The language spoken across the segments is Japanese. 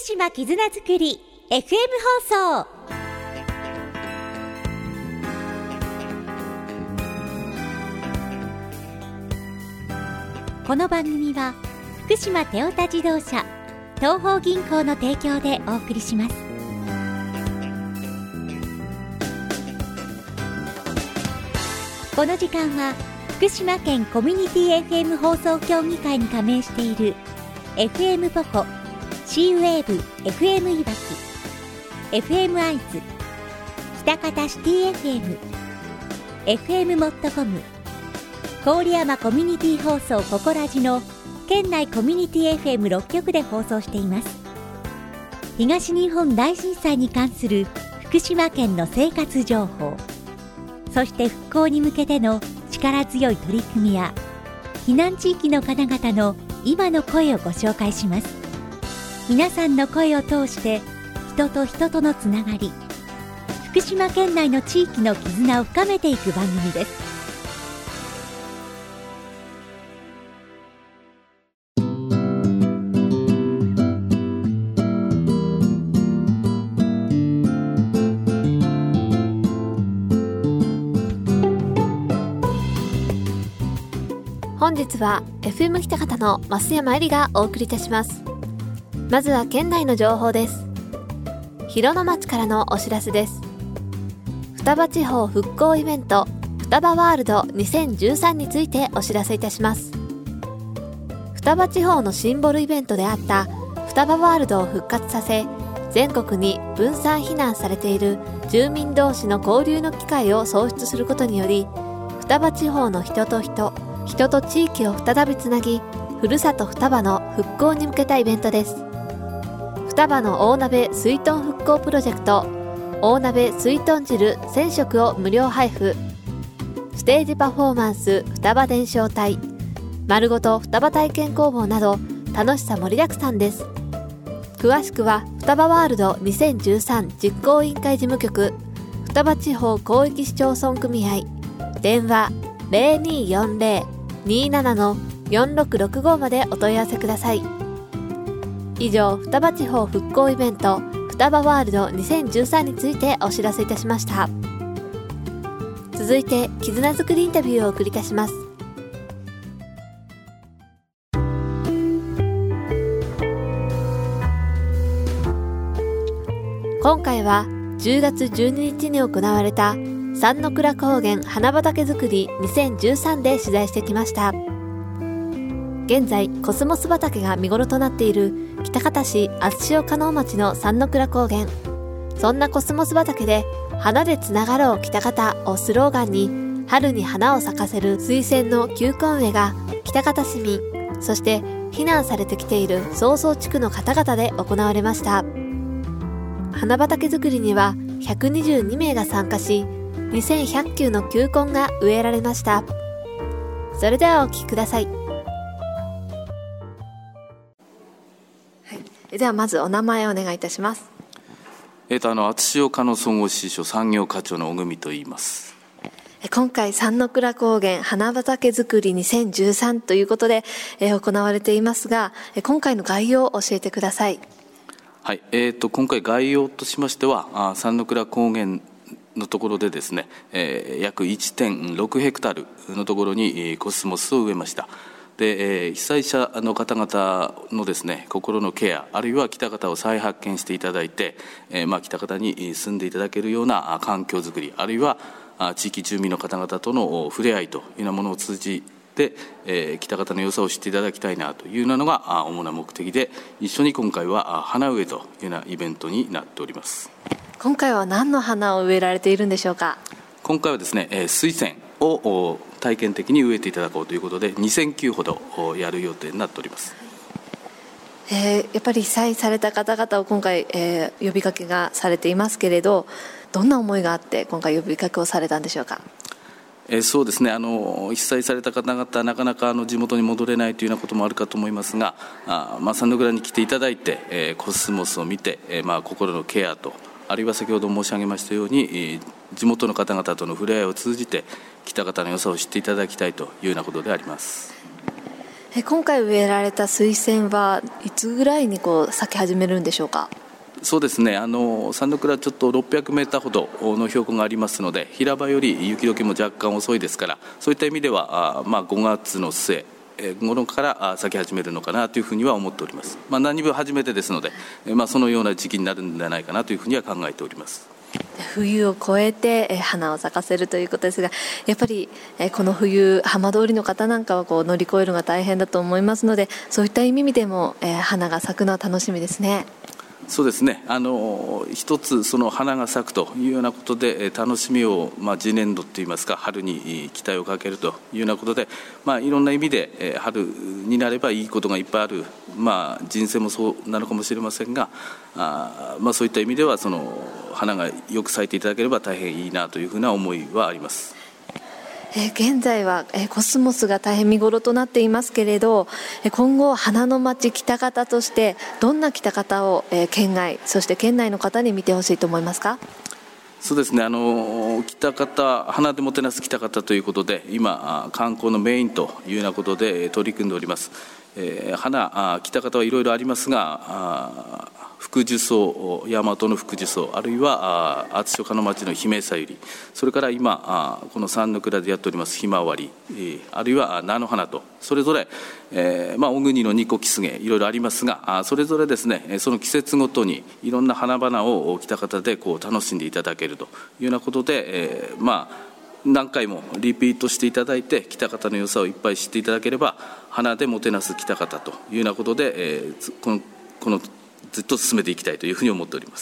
島絆づくり FM 放送。この番組は福島テオタ自動車東邦銀行の提供でお送りします。この時間は福島県コミュニティ FM 放送協議会に加盟している FM ポコ、シーウェーブ FM いわき、 FM アイズ、北方シティ FM、 FM モットコム、郡山コミュニティ放送ココラジの県内コミュニティ FM6 局で放送しています。東日本大震災に関する福島県の生活情報、そして復興に向けての力強い取り組みや避難地域の方々の今の声をご紹介します。皆さんの声を通して人と人とのつながり、福島県内の地域の絆を深めていく番組です。 本日は FM 北方の増山えりがお送りいたします。まずは県内の情報です。広野町からのお知らせです。双葉地方復興イベント双葉ワールド2013についてお知らせいたします。双葉地方のシンボルイベントであった双葉ワールドを復活させ、全国に分散避難されている住民同士の交流の機会を創出することにより、双葉地方の人と人と地域を再びつなぎ、ふるさと双葉の復興に向けたイベントです。双葉の大鍋水豚復興プロジェクト、大鍋水豚汁1000食を無料配布、ステージパフォーマンス双葉伝承隊、丸ごと双葉体験工房など楽しさ盛りだくさんです。詳しくは双葉ワールド2013実行委員会事務局双葉地方広域市町村組合、電話 0240-27-4665 までお問い合わせください。以上、双葉地方復興イベント双葉ワールド2013についてお知らせいたしました。続いて絆づくりインタビューをお送りいたします。今回は10月12日に行われた三の倉高原花畑づくり2013で取材してきました。現在コスモス畑が見頃となっている北方市厚塩加納町の三の倉高原。そんなコスモス畑で花でつながろう北方をスローガンに、春に花を咲かせる水仙の球根植えが北方市民、そして避難されてきている曹操地区の方々で行われました。花畑づくりには122名が参加し、2100球の球根が植えられました。それではお聞きください。ではまずお名前をお願いいたします。 厚塩加納総合支所産業課長の小組と言います。 今回三の倉高原花畑づくり2013ということで、行われていますが、今回の概要を教えてください。 はい、今回概要としましては、三の倉高原のところでですね、約 1.6 ヘクタールのところにコスモスを植えました。で、被災者の方々のですね、心のケア、あるいは北方を再発見していただいて、北方に住んでいただけるような環境づくり、あるいは地域住民の方々との触れ合いというようなものを通じて、北方の良さを知っていただきたいなというのが主な目的で、一緒に今回は花植えというようなイベントになっております。 今回は何の花を植えられているんでしょうか。 今回はですね、水仙を体験的に植えていただこうということで2000球ほどやる予定になっております。 やっぱり被災された方々を今回、呼びかけがされていますけれど、どんな思いがあって今回呼びかけをされたんでしょうか。 そうですね、被災された方々なかなか地元に戻れないというようなこともあるかと思いますが、三の倉に来ていただいて、コスモスを見て、心のケアと、あるいは先ほど申し上げましたように、地元の方々との触れ合いを通じて北方の良さを知っていただきたいというようなことであります。 今回植えられた水仙はいつぐらいに咲き始めるんでしょうか？ そうですね、三ノ倉ちょっと600メーターほどの標高がありますので、平場より雪解けも若干遅いですから、そういった意味では5月の末頃から咲き始めるのかなというふうには思っております。何分初めてですので、そのような時期になるんではないかなというふうには考えております。 冬を越えて花を咲かせるということですが、やっぱりこの冬浜通りの方なんかは乗り越えるのが大変だと思いますので、そういった意味でも花が咲くのは楽しみですね。 そうですね、一つその花が咲くというようなことで楽しみを、次年度といいますか春に期待をかけるというようなことで、いろんな意味で春になればいいことがいっぱいある、人生もそうなのかもしれませんが、そういった意味ではその花がよく咲いていただければ大変いいなというふうな思いはあります。 現在はコスモスが大変見頃となっていますけれど、今後花の町北方としてどんな北方を県外そして県内の方に見てほしいと思いますか？ そうですね、北方花でもてなす北方ということで今観光のメインというようなことで取り組んでおります。花北方はいろいろありますが、福寿草、大和の福寿草、あるいは厚初夏の町の姫さゆり、それから今この三ノ倉でやっておりますひまわり、あるいは菜の花と、それぞれ小国のニコキスゲいろいろありますが、それぞれですねその季節ごとにいろんな花々を北方で楽しんでいただけるというようなことで、何回もリピートしていただいて北方の良さをいっぱい知っていただければ、花でもてなす北方というようなことで、このずっと進めていきたいというふうに思っております。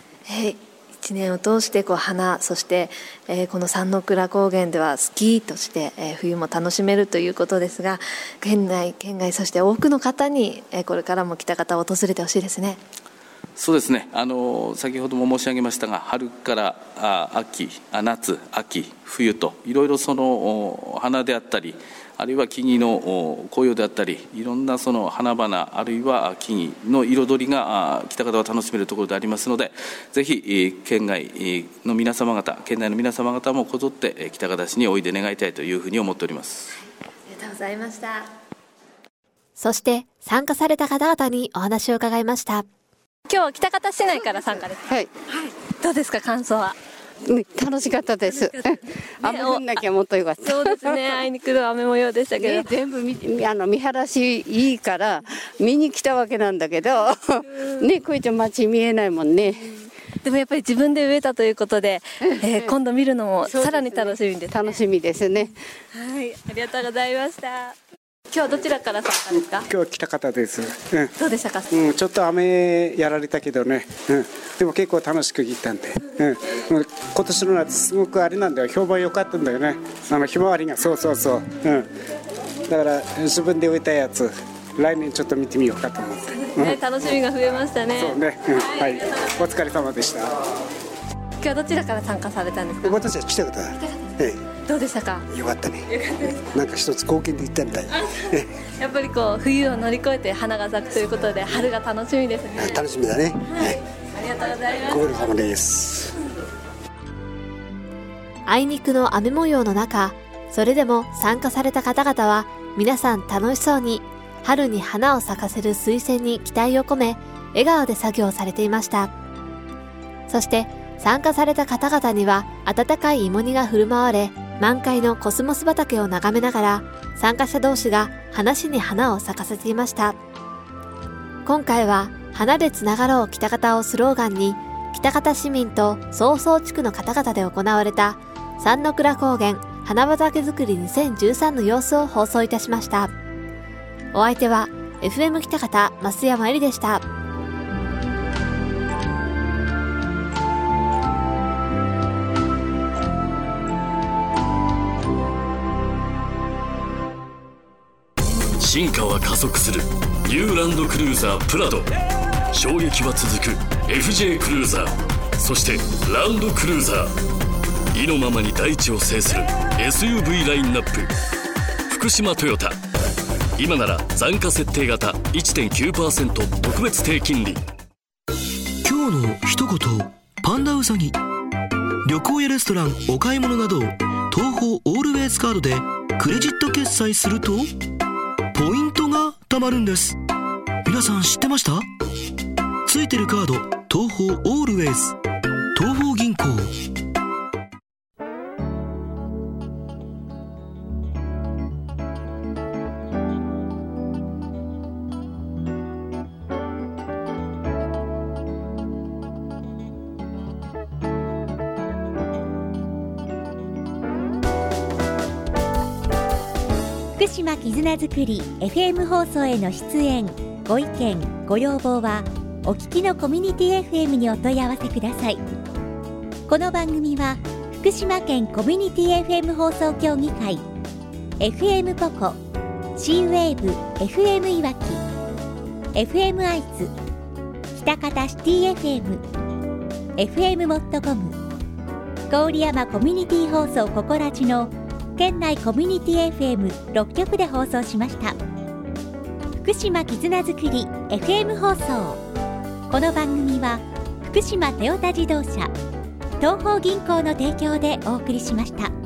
1年を通して花、そして、この三ノ倉高原ではスキーとして、冬も楽しめるということですが、県内県外そして多くの方に、これからも北方を訪れてほしいですね。 そうですね、先ほども申し上げましたが、春から夏、秋、冬といろいろその花であったり、あるいは木々の紅葉であったり、いろんなその花々あるいは木々の彩りが北方は楽しめるところでありますので、ぜひ県外の皆様方、県内の皆様方もこぞって北方市においで願いたいというふうに思っております。 ありがとうございました。 そして参加された方々にお話を伺いました。 今日は北方市内から参加です。はい、どうですか、感想は？ 楽しかったです。雨降んなきゃもっとよかった。 そうですね、あいにくの雨模様でしたけど、 全部見晴らしいいから見に来たわけなんだけどね、こういった街見えないもんね。 でもやっぱり自分で植えたということで、今度見るのもさらに楽しみですね。 楽しみですね。 はい、ありがとうございました。今日はどちらから参加ですか？ 今日は北方です。 どうでしたか？ ちょっと雨やられたけどね、でも結構楽しく行ったんで、今年の夏すごくあれなんだよ、評判良かったんだよね。ひまわりがそう、だから自分で植えたやつ来年ちょっと見てみようかと思って、 楽しみが増えましたね。 そうね、はい、お疲れ様でした。 今日はどちらから参加されたんですか？ 私は北方だ。 どうでしたか？ よかったね。なんか一つ貢献できたみたい。 やっぱり冬を乗り越えて花が咲くということで春が楽しみですね。 楽しみだね。 ありがとうございます。 ご苦労様です。 あいにくの雨模様の中、それでも参加された方々は皆さん楽しそうに春に花を咲かせる水仙に期待を込め笑顔で作業されていました。そして参加された方々には温かい芋煮が振る舞われ、満開のコスモス畑を眺めながら参加者同士が話に花を咲かせていました。今回は花でつながろう北方をスローガンに、北方市民と曹操地区の方々で行われた三ノ倉高原花畑づくり2013の様子を放送いたしました。お相手は FM 北方増山えりでした。 進化は加速するニューランドクルーザープラド。衝撃は続く FJ クルーザー、そしてランドクルーザー。意のままに大地を制する SUV ラインナップ。福島トヨタ、今なら残価設定型 1.9% 特別低金利。 今日の一言、パンダウサギ。旅行やレストラン、お買い物など東宝オールウェイズカードでクレジット決済するとポイン貯まるんです。皆さん知ってました？ついてるカード、東宝オールウェイズ、東宝銀行。 福島絆づくり FM 放送への出演、ご意見、ご要望はお聞きのコミュニティ FM にお問い合わせください。この番組は福島県コミュニティ FM 放送協議会、 FM ポコ、 C-WAVE FM いわき、 FM 愛知、喜多方シティ FM、 FM モットコム、郡山コミュニティ放送ココラジの県内コミュニティ FM6 局で放送しました。福島絆づくり FM 放送。この番組は福島トヨタ自動車、東邦銀行の提供でお送りしました。